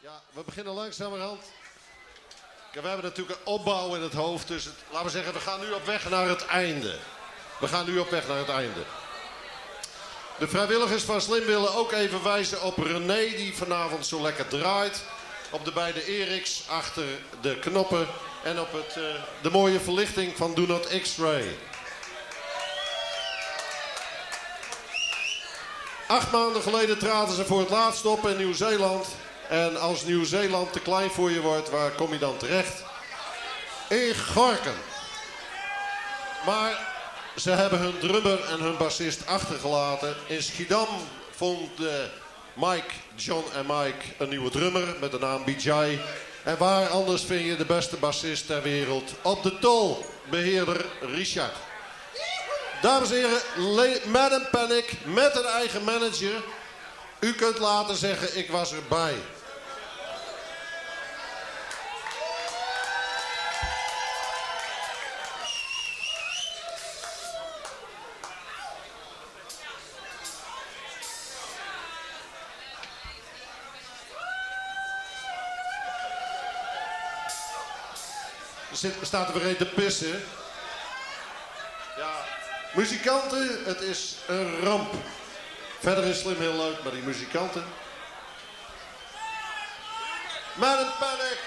Ja, we beginnen langzamerhand. Ja, we hebben natuurlijk een opbouw in het hoofd. Dus laten we zeggen, we gaan nu op weg naar het einde. De vrijwilligers van Slim willen ook even wijzen op René, die vanavond zo lekker draait. Op de beide Eriks achter de knoppen. En op de mooie verlichting van Do Not X-Ray. 8 maanden geleden traden ze voor het laatst op in Nieuw-Zeeland. En als Nieuw-Zeeland te klein voor je wordt, waar kom je dan terecht? In Gorkum. Maar ze hebben hun drummer en hun bassist achtergelaten. In Schiedam vonden John en Mike een nieuwe drummer met de naam Bijay. En waar anders vind je de beste bassist ter wereld? Op de Tol, beheerder Richard. Dames en heren, Madam Panic met een eigen manager. U kunt later zeggen, ik was erbij. Er staat er weer een te pissen. Ja, muzikanten, het is een ramp. Verder is Slim heel leuk, maar die muzikanten. Madam Panic!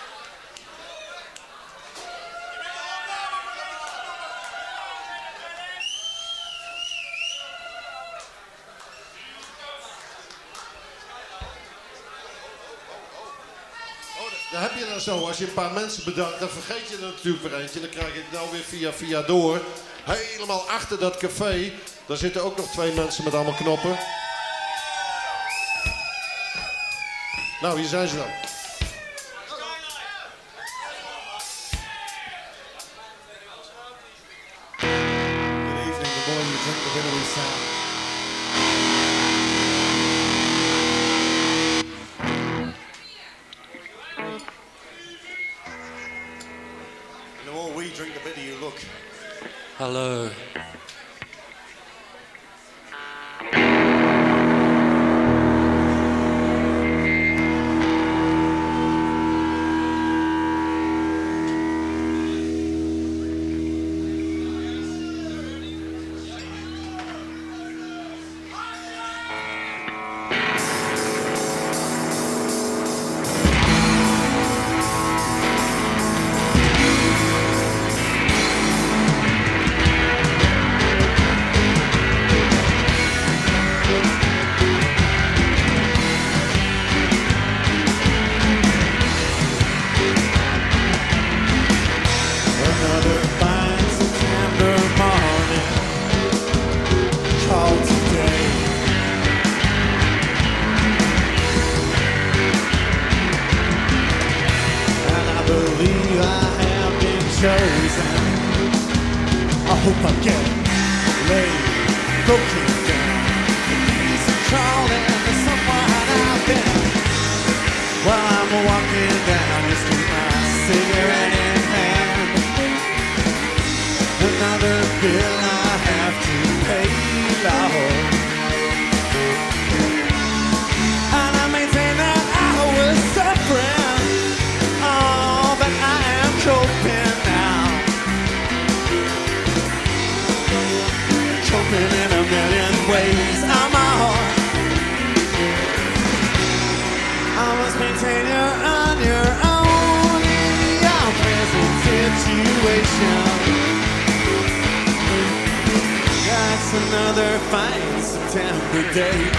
Dan heb je dan zo, als je een paar mensen bedankt, dan vergeet je er natuurlijk weer eentje. Dan krijg ik nou weer via door. Helemaal achter dat café, daar zitten ook nog 2 mensen met allemaal knoppen. Nou, hier zijn ze dan. Good evening, the more you drink, the better we sound. Drink the better you look. Hello. Another fine September day.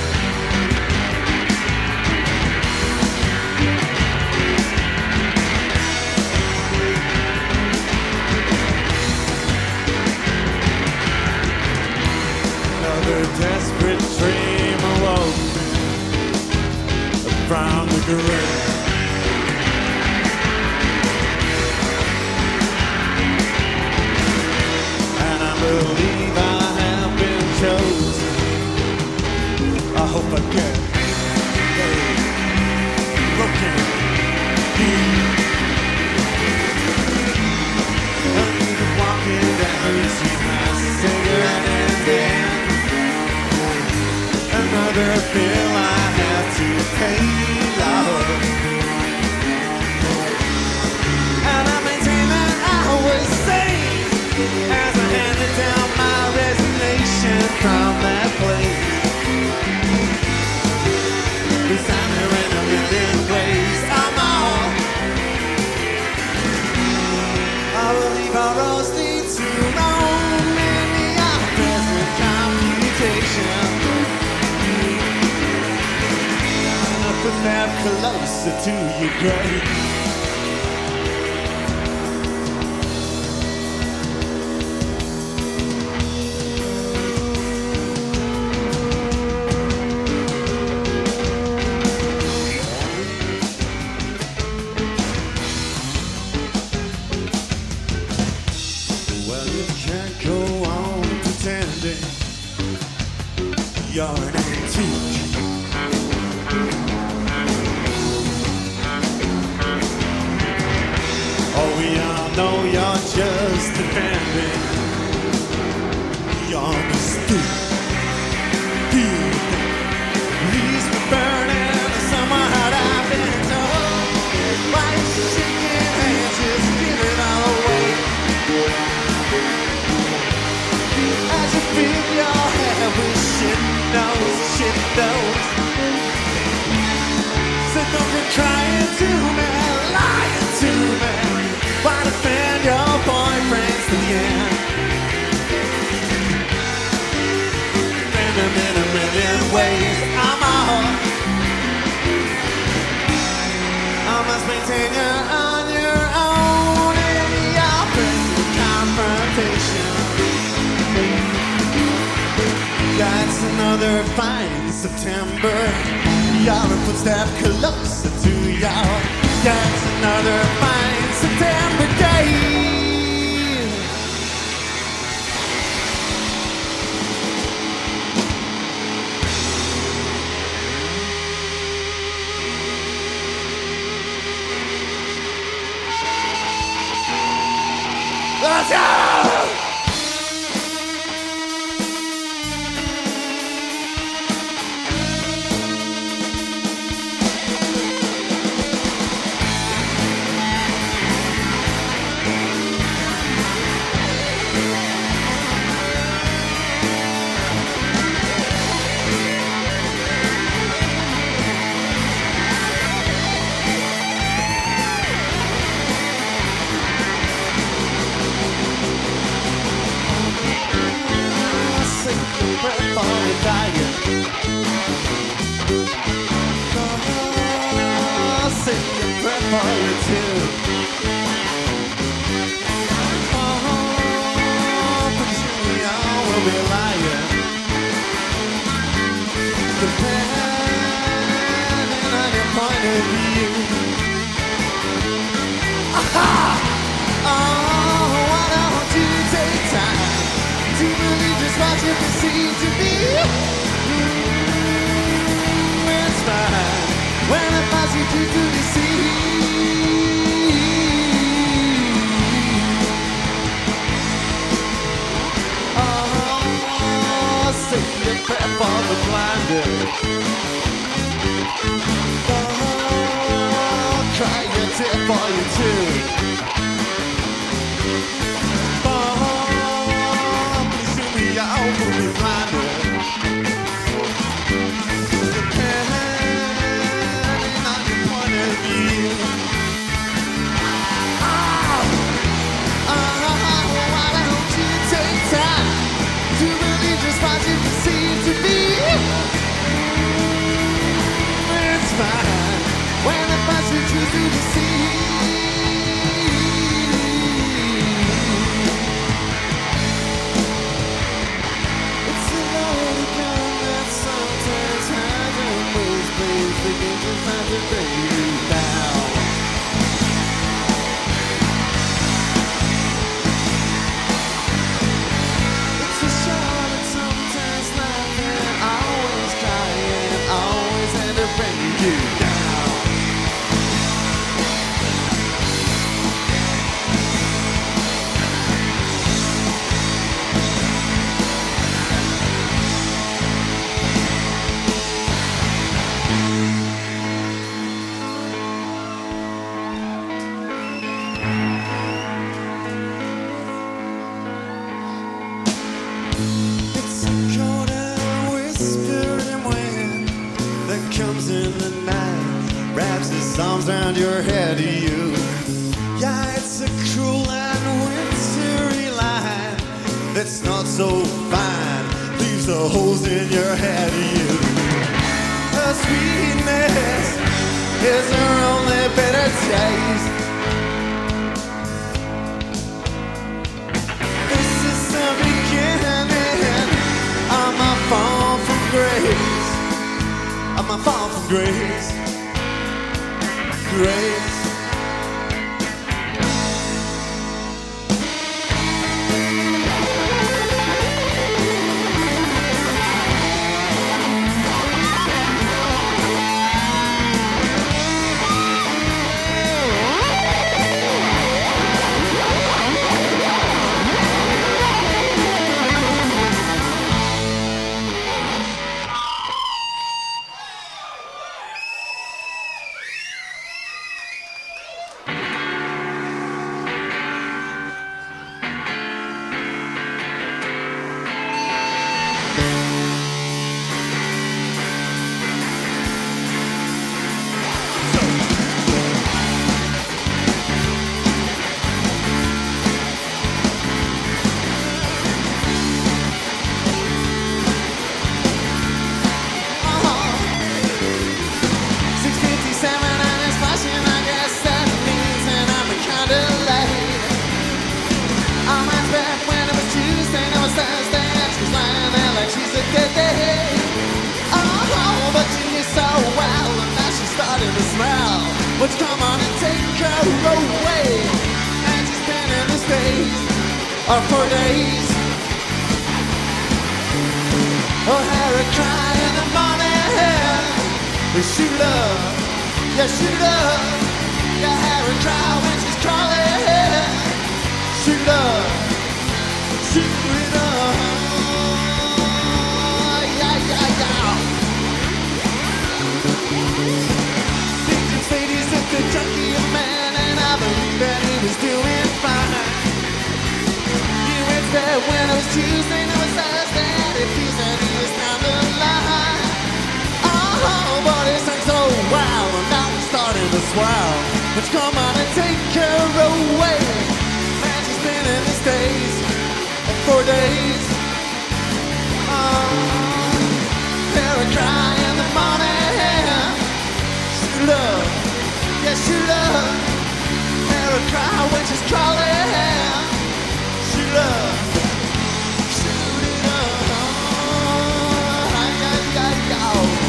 Another desperate dream awoke from the grave. And I believe chosen. I hope I get looking and walking down, you see my cigarette and then another bill I have to pay, Lord. step closer to your grave. Well, you can't go on pretending you're an antique. Oh, we all know you're just defending your mistake. Leaves me burning somewhere had I been told. Why you shaking hands, just give it all away. As you feel your hair with shit knows. So don't be crying to me, lying to me. Why defend your boyfriends to the end? Defend them in a million ways. I'm all. I must maintain you on your own in your present confrontation. That's another fine September. Your footstep closer to your. That's another fine September day. Let's go! Arms around your head, you. Yeah, it's a cruel and wintry line that's not so fine. Leaves the holes in your head, you. A sweetness Grace, grace. What's come on and take her away? And she's been in the States for days. Oh, had her cry in the morning. She love, yeah, she love. Yeah, had her cry when she's crawling. She love, she love. Yeah, yeah, yeah. The junkie man, and I believe that he was doing fine. You went there when it was Tuesday, now it's Thursday, and it feels that he was down the line. Oh, but it seems so wild, and now we're starting to swell. Let's come on and take her away. Man, she's been in the States for days. Hear her cry in the morning. She loves. Yes, she loves. Hear her cry when she's crawling. She loves. Shoot it up. Ay, ay, ay, ay.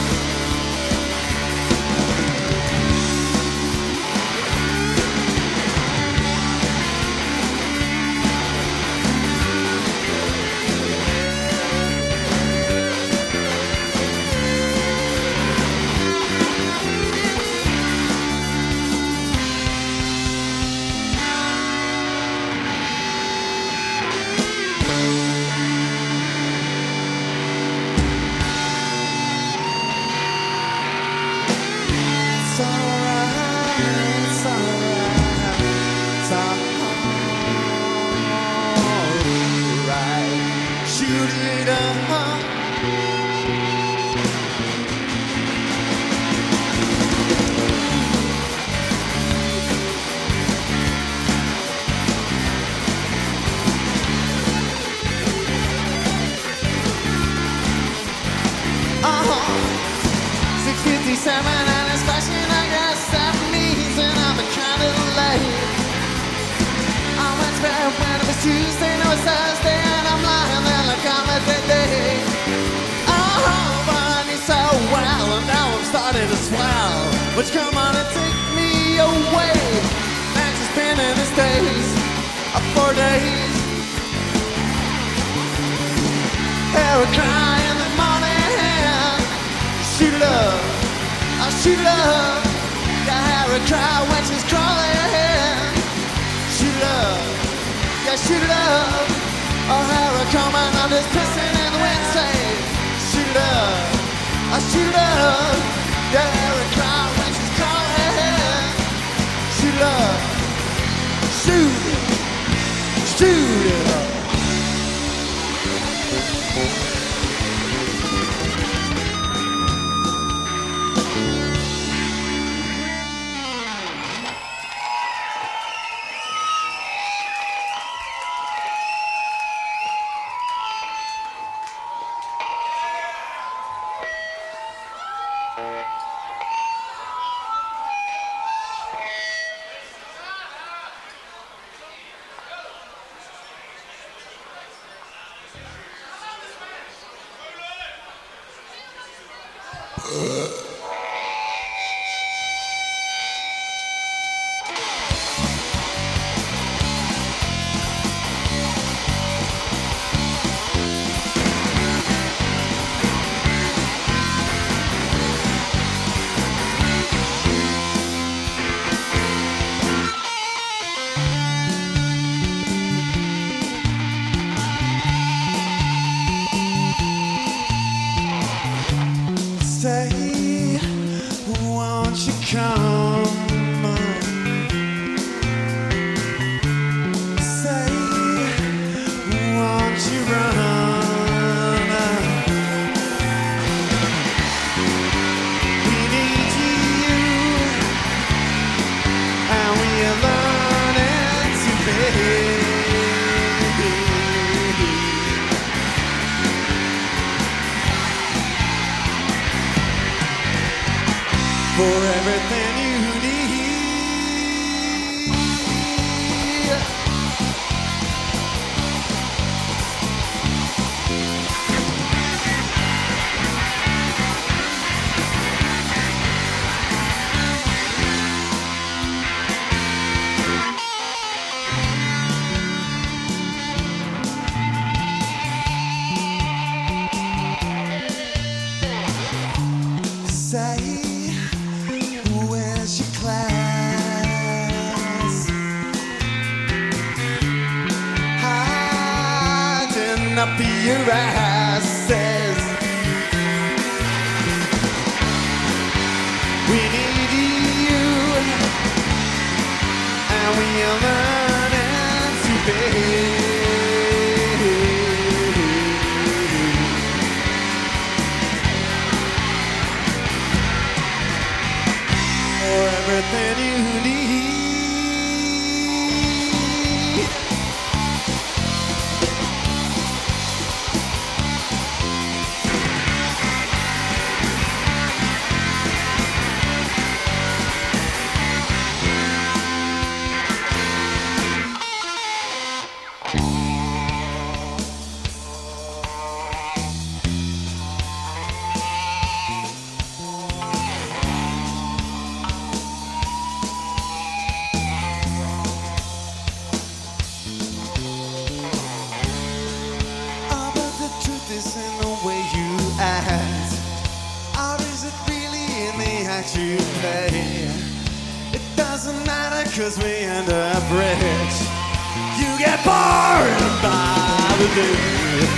And it's flashing, I guess that means and I'm kind of late. I went back when it was Tuesday, now it's Thursday, and I'm lying there like I'm a dead day. Oh, but I need so well, and now I'm starting to swell. Would you come on and take me away? Man, she's been in the States for days. Hear her cry in the morning. She loves. She loves. Yeah, hear her cry when she's crawling. She loves. Yeah, she loves. Oh, hear her coming, I'm just pissing in the wind, say. She loves. She loves. Yeah, hear her cry when she's crawling. She loves. Shoot it. Shoot it up. come. Say, won't you run? We need you, and we are learning to be. For everything you need. Say, where's your class? Hiding up your asses. We need you, and we are learning to be. For everything you need. Oh, but the truth is in the way you act. Or is it really in the act you play? It doesn't matter cause we end up rich. You get bored by the day.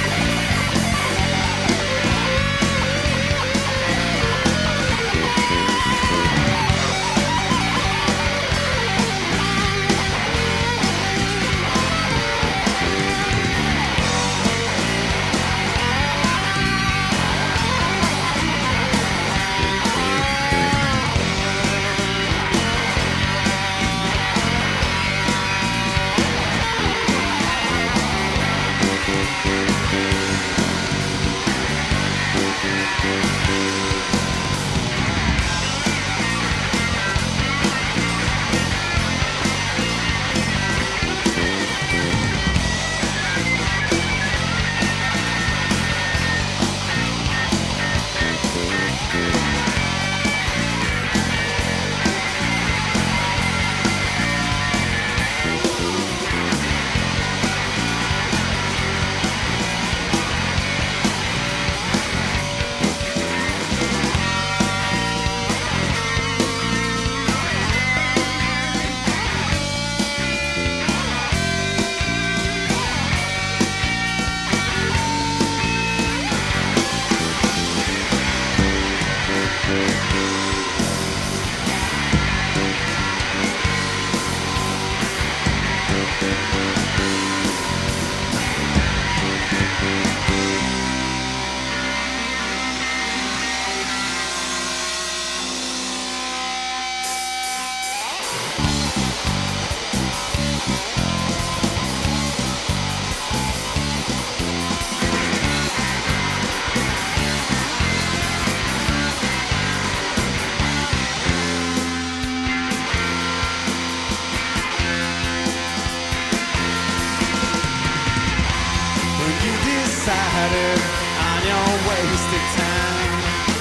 Decided on your wasted time.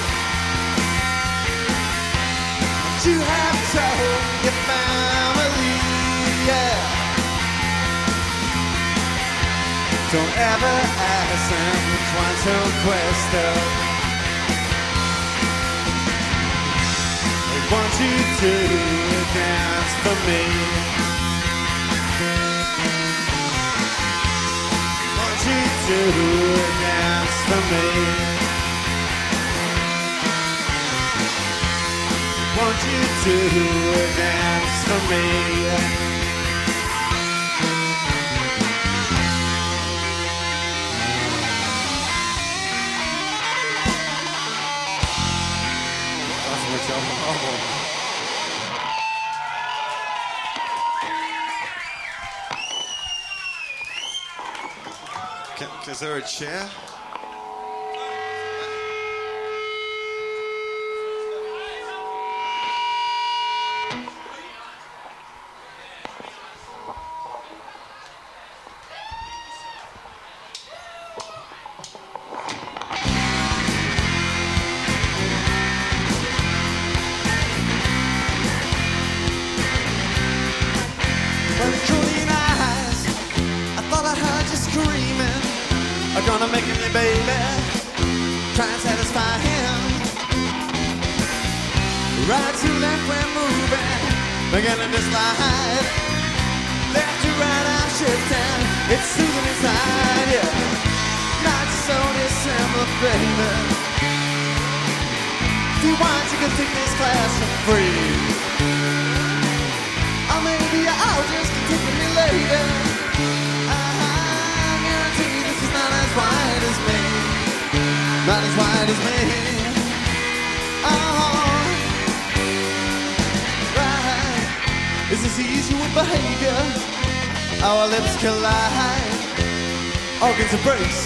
You have told your family, yeah. Don't ever ask them quantum question. They want you to dance for me. To dance for me. won't you do a dance for me? Is there a chair? Well, the cooling eyes, I thought I heard you screaming. I'm gonna make me, baby, try and satisfy him. Right to left, we're moving, beginning to slide. Left to right, I'm shifting, it's soothing inside, yeah. Not so December, baby. If you want, you can take this class for free. Or maybe I'll just continue me later. I guarantee this is not as wide as me. Not as wide as me. Oh, right. Is this usual behavior? Our lips collide. Organs embrace.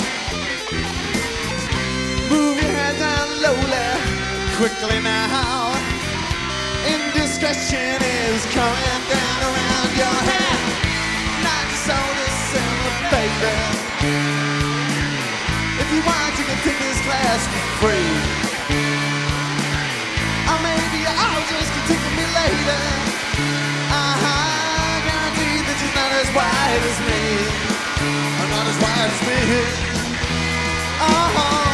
Move your head down slowly, quickly now. Indiscretion is coming down around your head. Not so December, baby. If you want, you can take this class for free. Or maybe I'll just continue me later. I guarantee that you're not as wide as me. Or not as wide as me. Oh.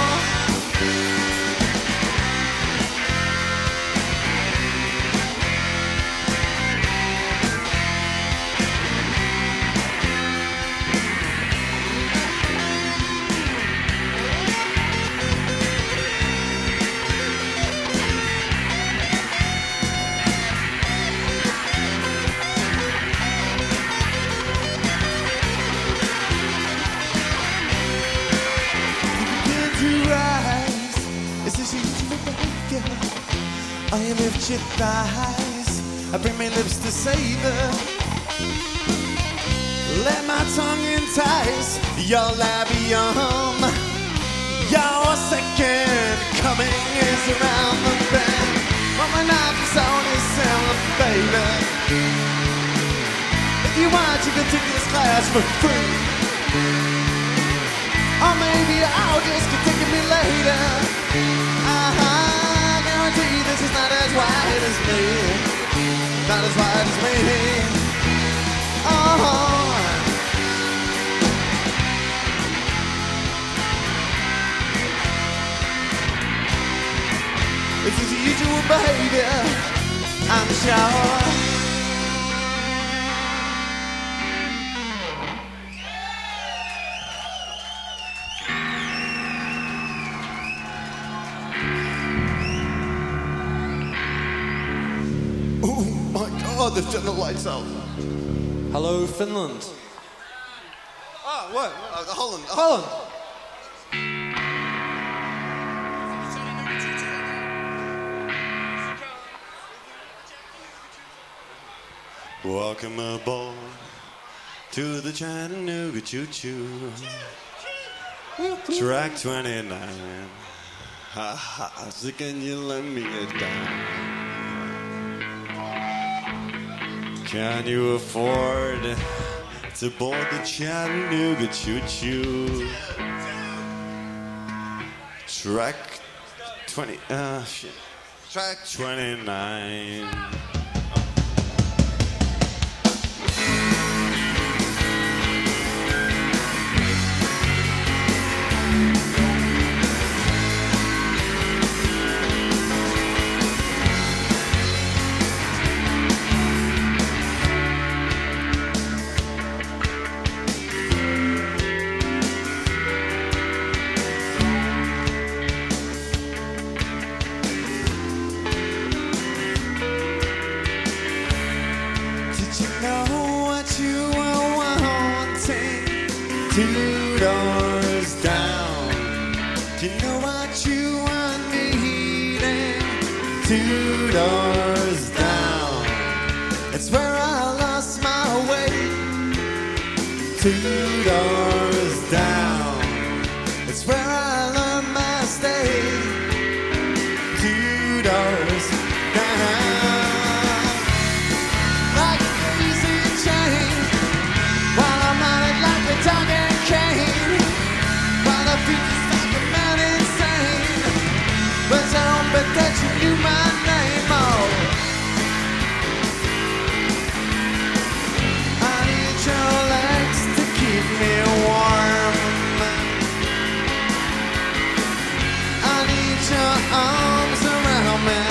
I lift your thighs, I bring my lips to savor. Let my tongue entice your labium. Your second coming is around the bend. But my knife is on his cellar, baby. If you want, you can take this class for free. Or maybe I'll just continue me later. I guarantee this is not as wide as me. Not as wide as me. Oh. This is usual behavior, I'm sure. Oh, they've turned the lights out. Hello, Finland. Oh, what? Holland. Holland. Welcome aboard to the Chattanooga Choo-Choo. Track 29. Ha ha, so can you let me down? Can you afford to board the Chattanooga Choo-Choo? Track 20, Track 29. you know what you are wanting? 2 doors down. Do you know what you are needing? 2 doors down. It's where I lost my way. 2 doors down. It's where I learned my stay. 2 doors down. Like a crazy chain, while I'm on it like a dog and cane. While the future's like a man insane. But I don't bet that you knew my name. Oh, I need your legs to keep me warm. I need your arms around me.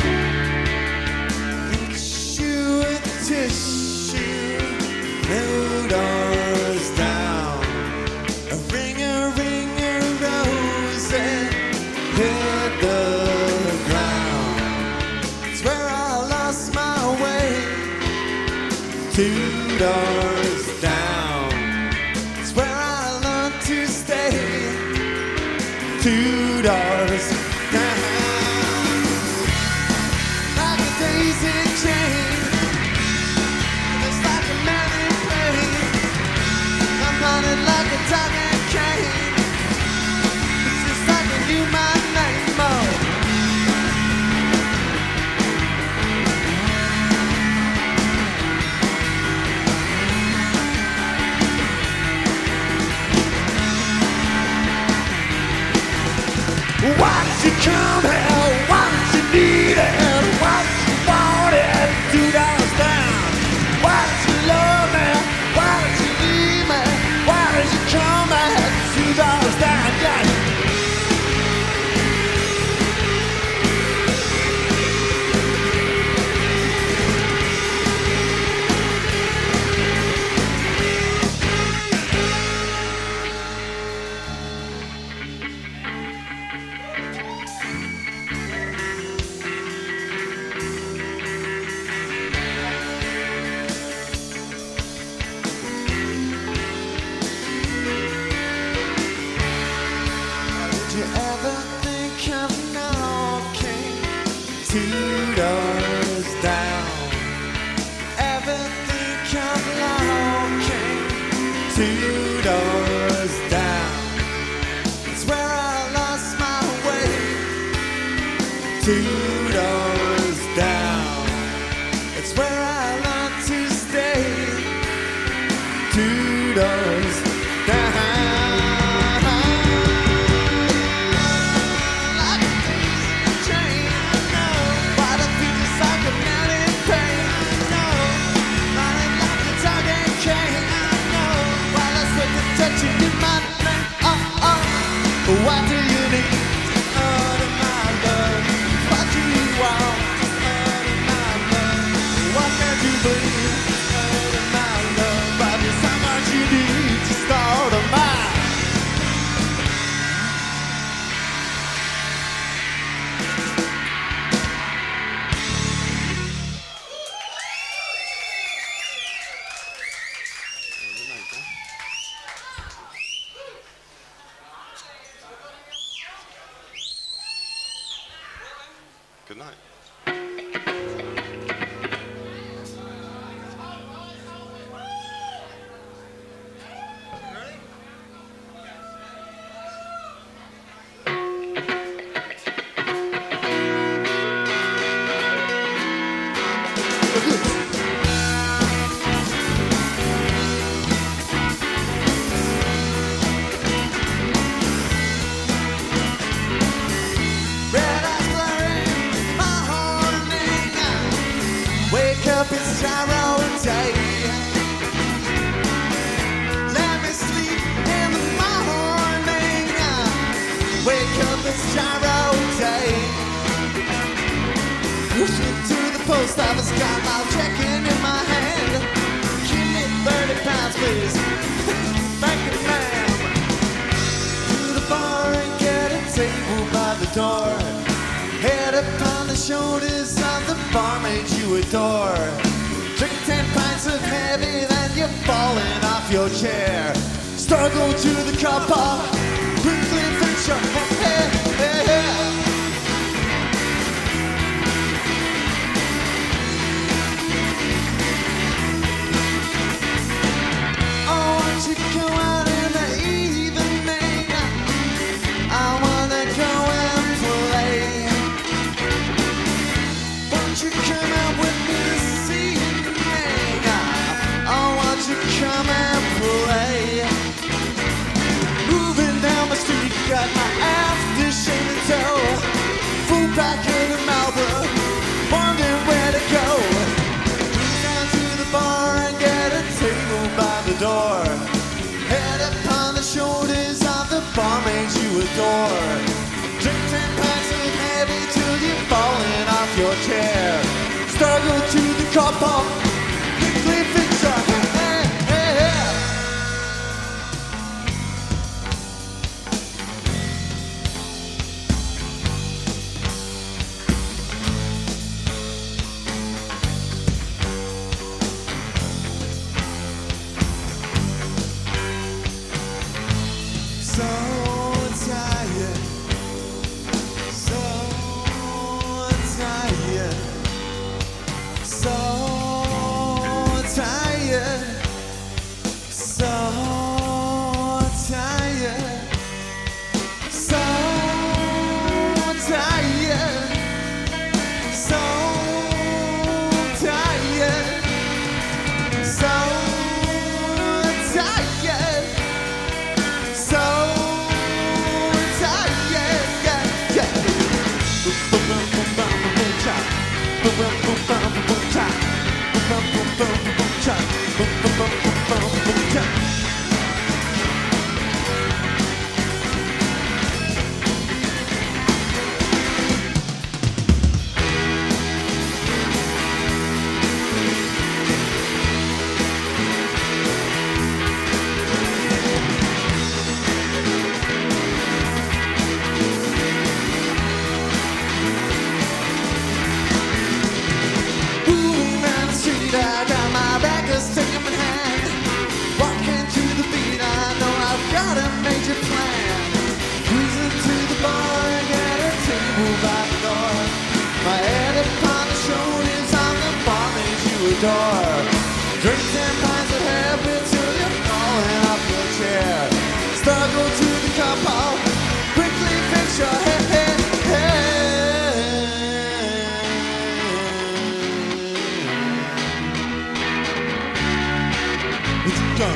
Tissue with tissue, no doors down. A ringer, rosy, hit the ground. It's where I lost my way. 2 doors down. It's where I learned to stay. 2 doors down. Like a daisy chain, it's like a man in pain. I'm running like a dog and cane. It's just like I knew my name. Oh, why did you come here? Why did you need it? Why did you want it? 2 doors down. Why did you love me? Why did you leave me? Why did you come back? 2 doors down. Yeah. Did you ever think of knocking 2 doors down? Ever think of knocking 2 doors down? It's where I lost my way. 2 doors down. It's where I learned to stay. 2 doors down. Like a daisy chain, I know. Why the future's like a man in pain, I know. Running like a dog and cane, I know. While I sweat to touch you in my name, oh, oh. What do you need? Out of my love. What do you want? Out of my love. What can you believe? Out of my love. But there's how much you need to start a mind. Good night. Red eyes blurring, my morning. Wake up, it's gyro day. Let me sleep in the morning. Wake up, it's gyro day. Pushing to the post office, got my checking in my hand. Give me 30 pounds, please. Thank you, ma'am. To the bar and get a table by the door. Head upon the shoulders of the barmaid you adore. Drink 10 pints off your chair. Struggle to the cup up, quickly fix your hair. I want you to go out in the evening. I wanna go and play. Won't you come out with me this evening? I want you to come and play. Moving down the street, got my aftershave in tow. Full back in the Marlboro, wondering where to go. Down to the bar and get a table by the door. Head upon the shoulders of the barmaids you adore. Drink 10 pints of heavy till you're falling off your chair. Struggle to the car pump, quickly fix your hair. So tired, so tired, so tired, so tired, so tired, so tired, so tired. So tired, yeah, yeah. Boom, boom, boom, boom, boom, boom, cha. Boom, boom, boom, boom, boom, cha. Boom, boom, boom, boom, boom, cha. Boom, boom, boom, boom, boom, boom, cha. Moving down the street, I got my records taken in hand. Walking to the beat, I know I've got a major plan. Cruising to the bar and get a table by the door. My head upon the shoulders of the barmaids you adore. Drink 10 pints of heavy till you're falling off your chair. Struggle to the cup hole, quickly fix your hair. Let's go.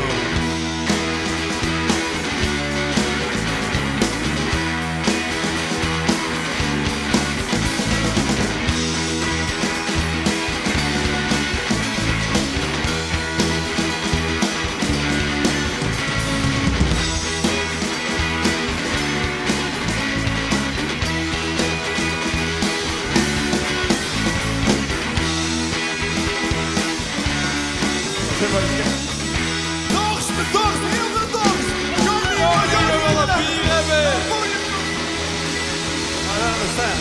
Everybody get dogs, heel de dogs! Johnny, Oh, jullie willen bier hebben! I don't understand.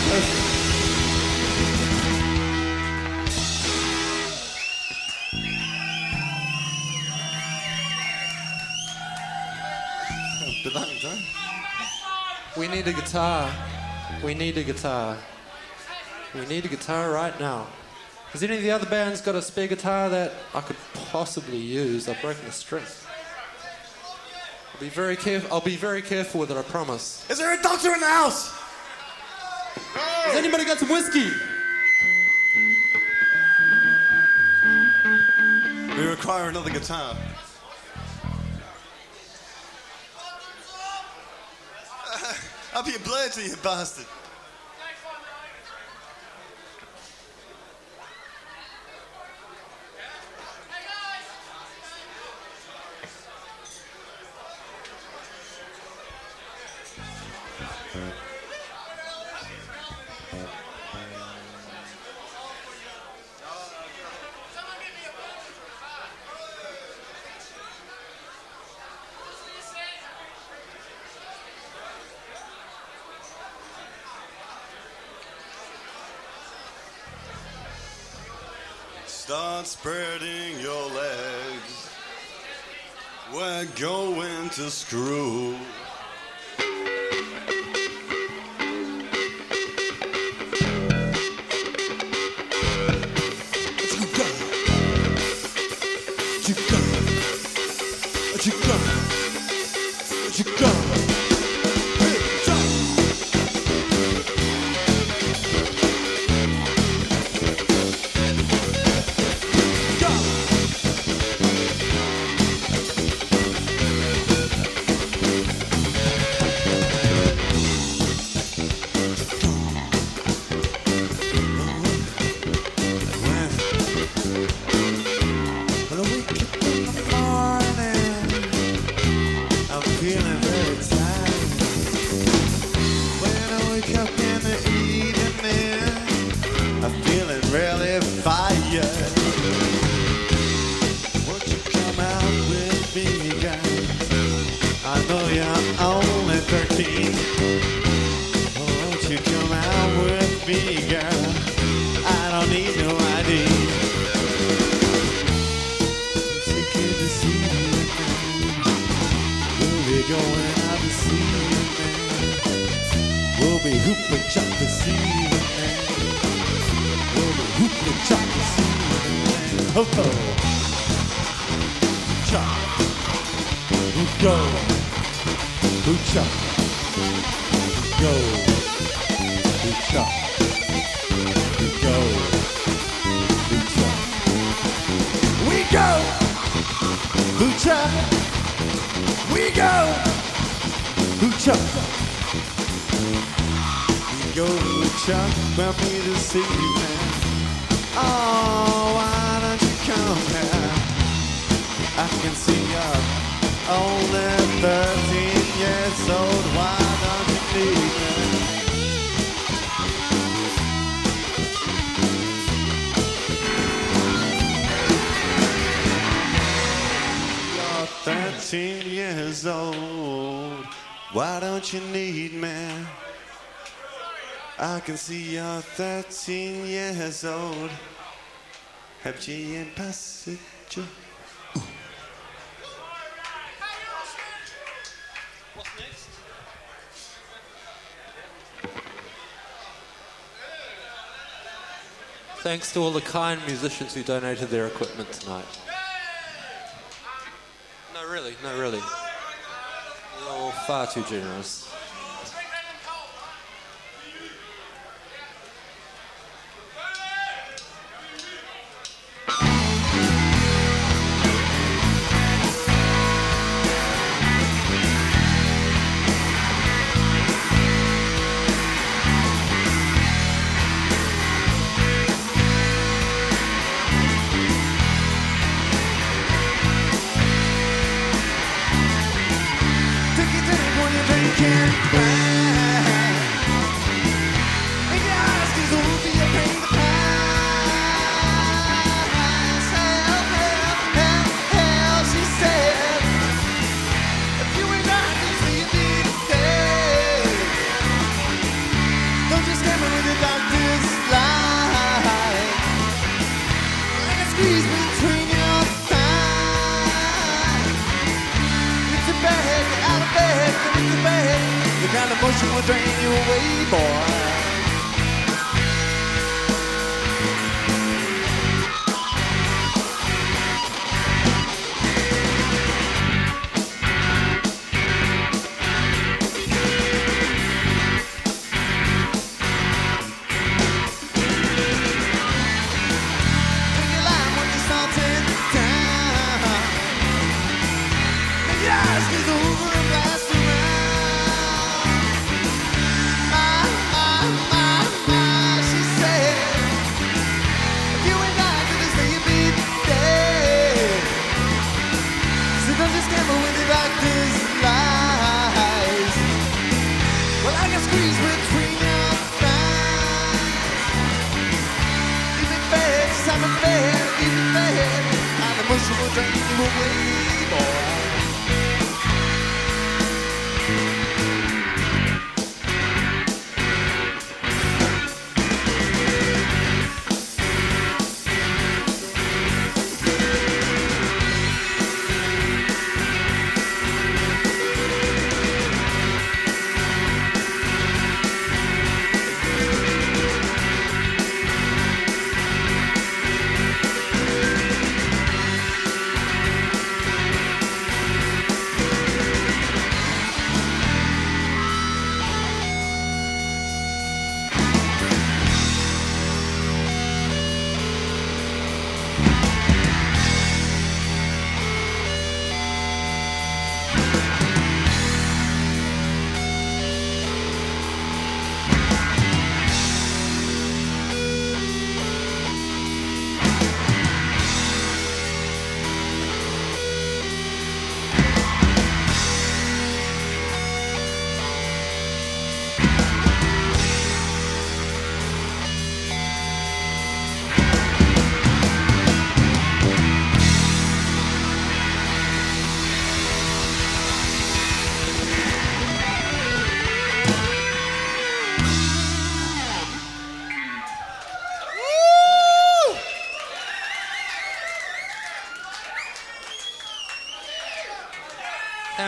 Bedankt, hè? We need a guitar. We need a guitar. We need a guitar right now. Has any of the other bands got a spare guitar that I could possibly use? I've broken a string. I'll be very careful with it, I promise. Is there a doctor in the house? Has anybody got some whiskey? We require another guitar. I'll be a blade to you, bastard. Start spreading your legs. We're going to screw. You need me. I can see you're 13 years old. Have you in passenger? What's next? Thanks to all the kind musicians who donated their equipment tonight. No, really. You're all far too generous. Emotion will drain you away, boy.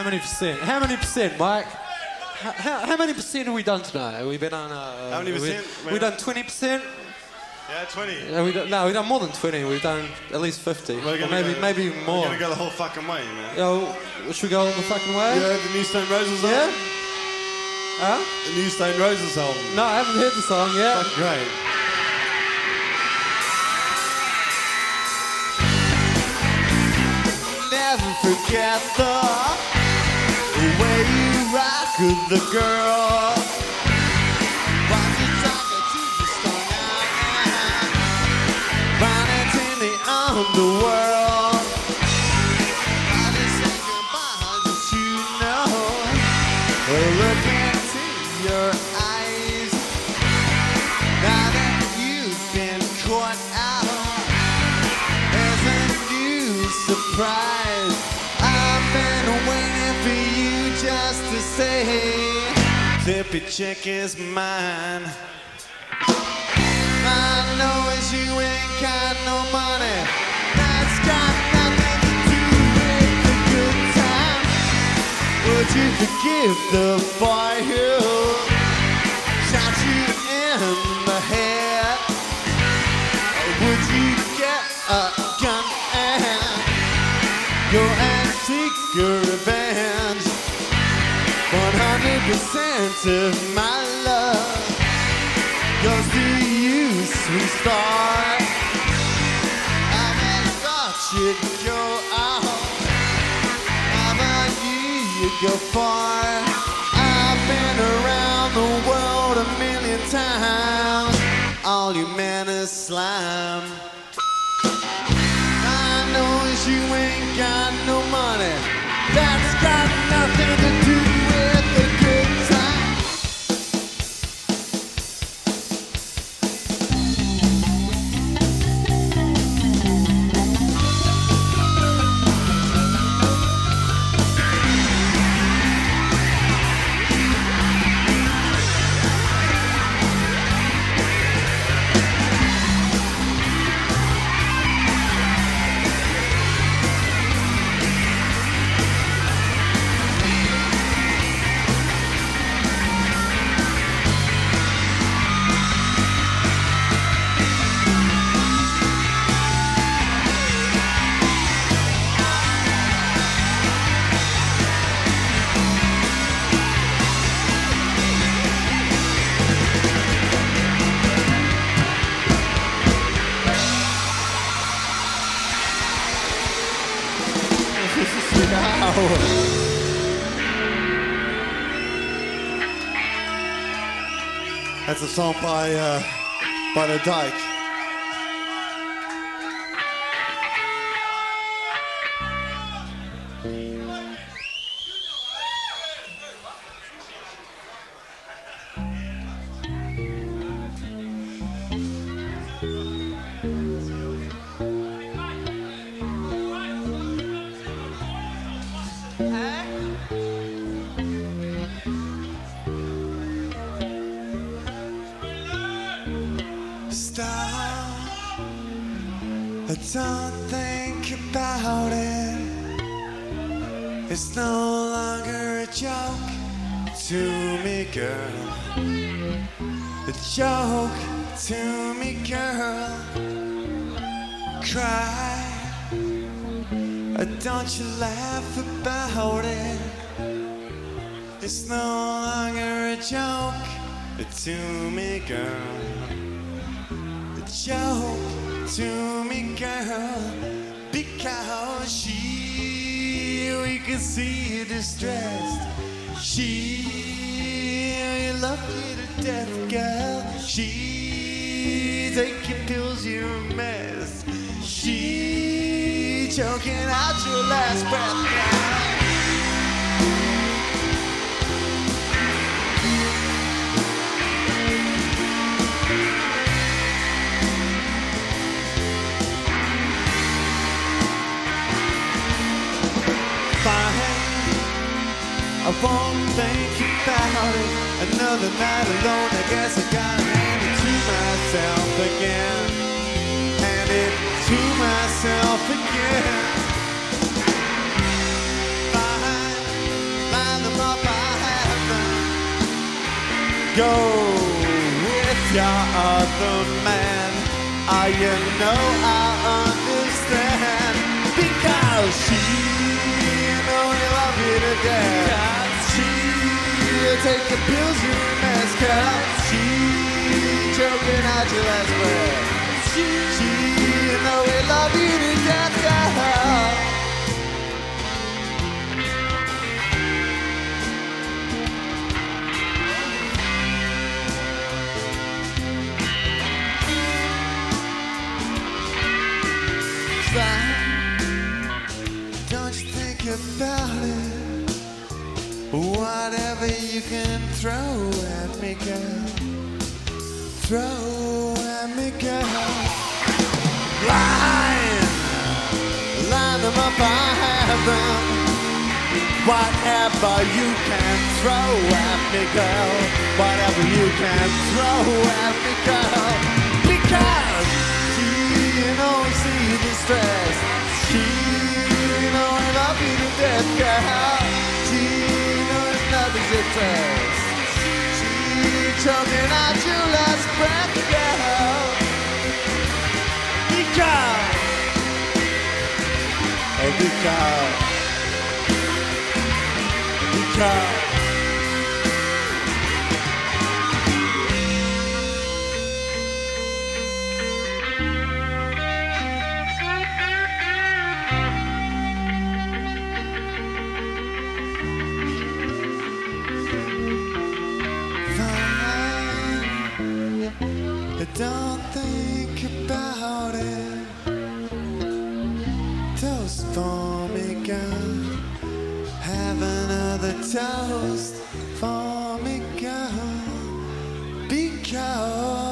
How many percent? How many percent, Mike? How many percent have we done tonight? Have we been on... How many percent? We done 20%? Yeah, 20. We've done more than 20. We've done at least 50. Or maybe even more. We're going to go the whole fucking way, man. Yo, should we go all the fucking way? You heard the New Stone Roses Yeah? album? Huh? The New Stone Roses album. No, I haven't heard the song yet. Fucking great. Never forget the way you rock with the girl. While you talking to the strung out, running in the underworld. While you say goodbye, just you know, look into your eyes. Now that you've been caught out, there's a new surprise. I've been waiting for you just to say, Tippy chick is mine. I know as you ain't got no money. That's got nothing to do with the good time. Would you forgive the boy who shot you in the head? Would you get a gun and go and seek your revenge? 100% of my love goes to you, sweet star. I never thought you'd go out. How about you'd go far? I've been around the world a million times. All you men is slime. I know as you ain't got no money. That's got nothing to do with the good time. That's a song by the Dyke. Don't think about it. It's no longer a joke to me, girl. A joke to me, girl. Cry. Don't you laugh about it. It's no longer a joke to me, girl. A joke to me, girl, because we can see you distressed. She loved you to death, girl. She taking pills, you're a mess. She choking out your last breath, girl. I won't think about it. Another night alone, I guess I gotta hand it to myself again. Hand it to myself again. Fine. go with your other man. You know I understand. Because she know I love you to death. Cause she take the pills you mess. Cause she choking out your last breath. She know I love you to death, girl. Don't you think about it? Whatever you can throw at me, girl. Throw at me, girl. Line them up, I have them. Whatever you can throw at me, girl. Whatever you can throw at me, girl. Because she don't see the stress. She know I love you to death, girl. She knows nothing's at first. She choking out your last breath, girl. Because don't think about it. Toast for me, girl. Have another toast for me, girl. Because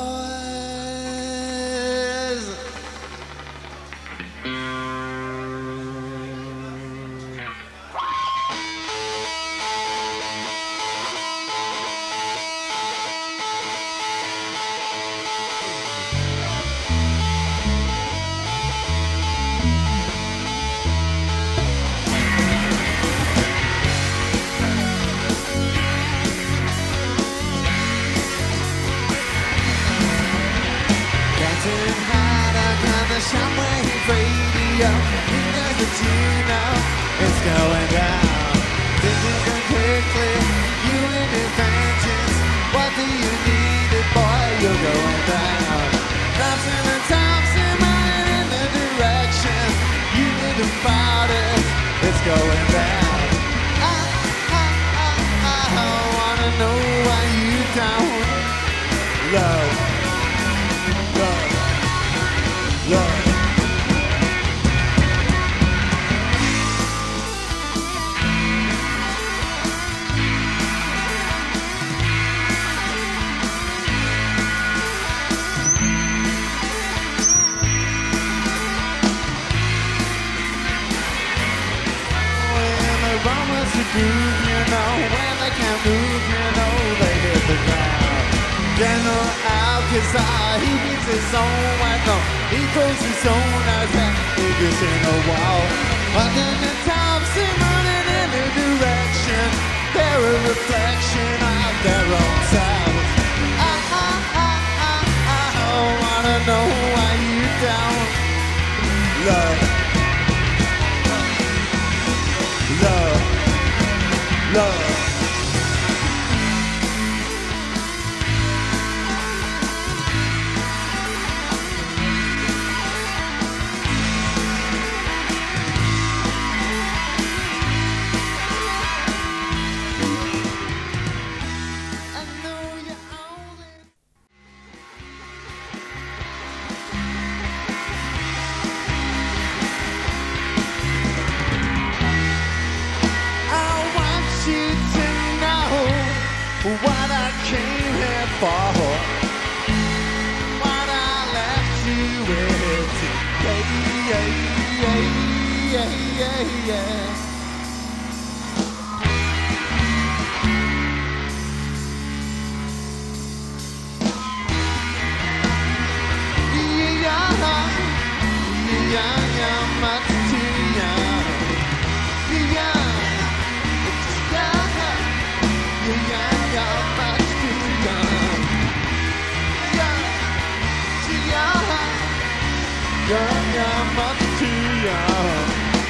Shockwave radio, there's a tune now, it's going down. Thinking quickly, you in advantage. What do you need it, boy? You're going down. Drops in the tops and running in the direction. You need to fight it, it's going down. I wanna know why you don't love. To groove, you know, when they can't move, you know, they hit the ground. General Alcazar, he beats his own weapon. He throws his own eyes back, he gets in a wall. But then the tops are running in a direction. They're a reflection of their own selves. I wanna know why you don't love. What I came here for, what I left you with today. Much too young. You're much too young. you're much too young.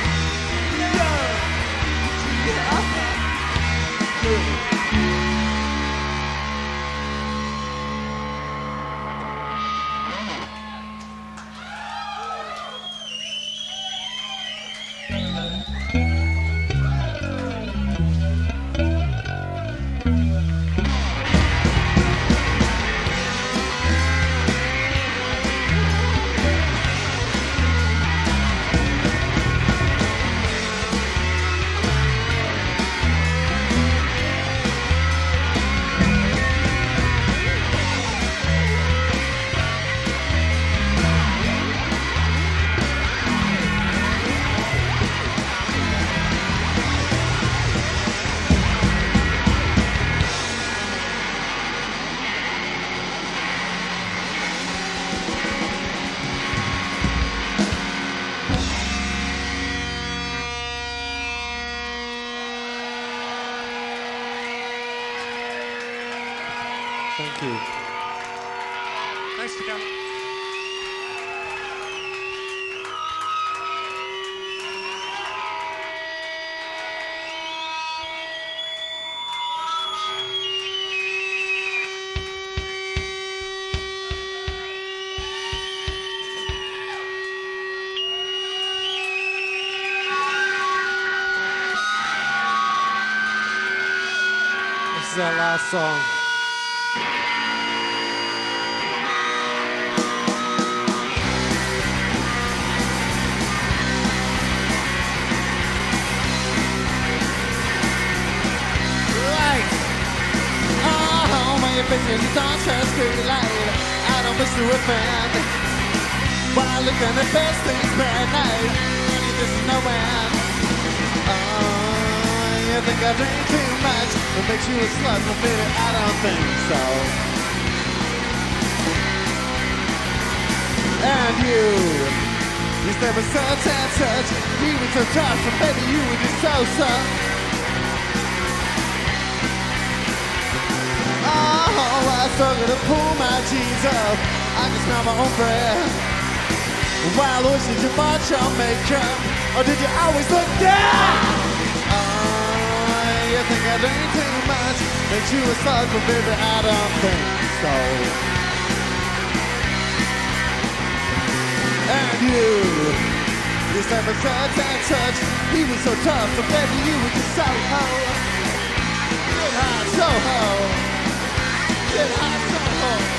Thank you. Thanks for coming. This is our last song. Bitches don't trust straight light. I don't wish to offend. While looking at best things bad night, honey, this is no end. You think I drink too much? It makes you a slut, but baby, I don't think so. And you never such and such. You were so tough, but baby, you were just so. Oh, I struggle to pull my jeans up. I can smell my own breath. While wishing too much on makeup, or did you always look down? You think I drink too much, makes you a slut, but baby, I don't think so. And you never touch and touch. He was so tough, but baby, you were just so ho. Good hot, so ho. Get hot, so ho.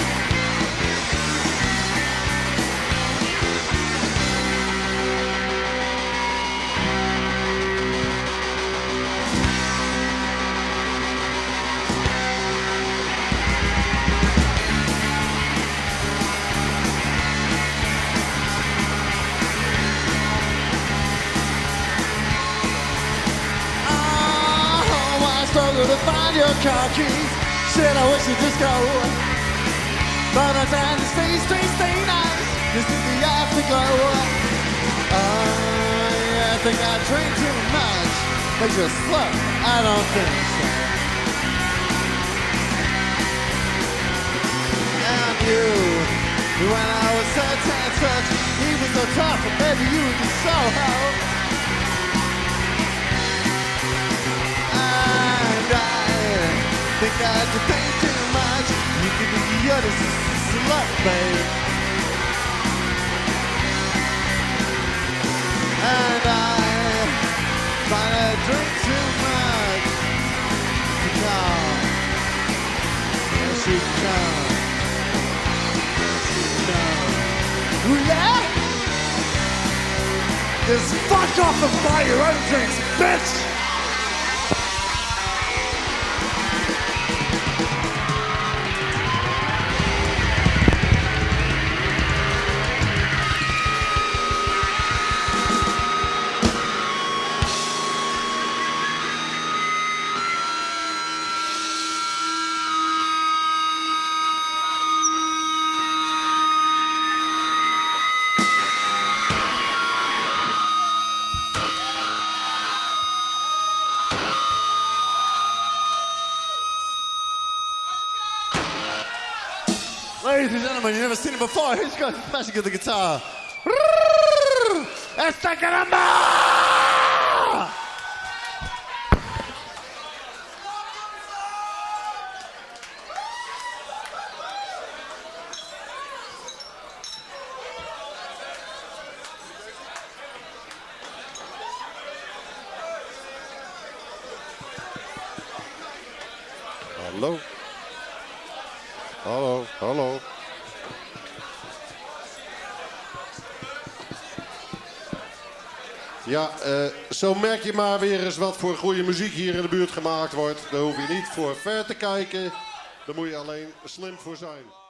To find your car keys, shit, I wish you'd just go. But I tend to stay nice. This is the afterglow. I think I drink too much. Makes you a slut. I don't think so. And you, when I was such and such, he was so tough, and baby, you were just so ho. Think I do think too much. You can be you're the slut, babe. And I find I drink too much. Come, yes you come. Ooh, yeah? Just fuck off and buy your own drinks, bitch. Ladies and gentlemen, you've never seen it before. Who's got smashing at the guitar? ¡Esta caramba! Hallo. Hallo, hallo. Ja, zo merk je maar weer eens wat voor goede muziek hier in de buurt gemaakt wordt. Daar hoef je niet voor ver te kijken. Daar moet je alleen slim voor zijn.